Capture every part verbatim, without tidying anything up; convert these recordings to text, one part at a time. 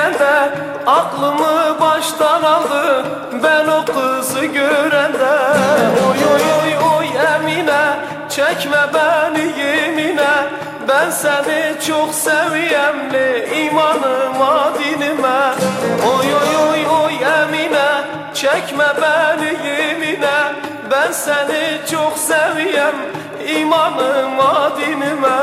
diyende aklımı baştan aldı ben o kızı görende. Oy oy oy oy Emine, çekme beni yemine, ben seni çok seviyemli imanıma dinime. Oy oy oy oy Emine, çekme beni yemine, ben seni çok seviyem imanıma dinime.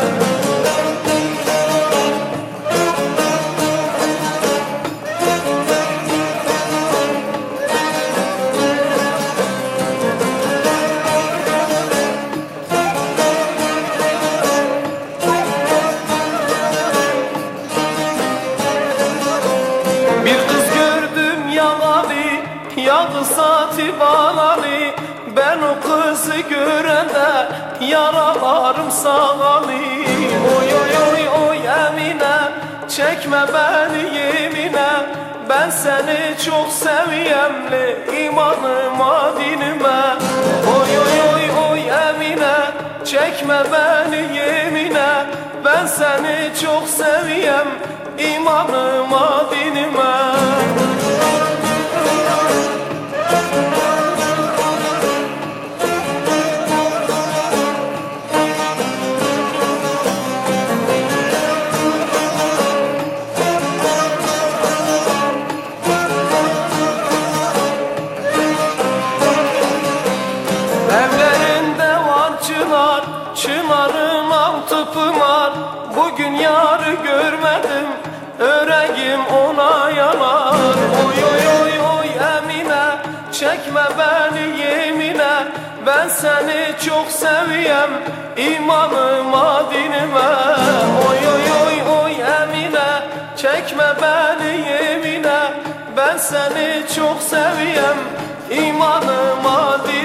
Yalı saati bağlani, ben o kızı görende yaralarım sağlani. Oy oy oy oy Emine, çekme beni yemine, ben seni çok seviyemli imanıma dinime. Oy oy oy oy Emine, çekme beni yemine, ben seni çok seviyem imanıma dinime. Evlerinde var çınar, çınarın altı pınar. Bugün yarı görmedim, öreğim ona yanar. Oy oy oy oy Emine, çekme beni yemine, ben seni çok seviyem imanıma dinime. Oy oy oy oy Emine, çekme beni yemine, ben seni çok seviyem imanıma dinime.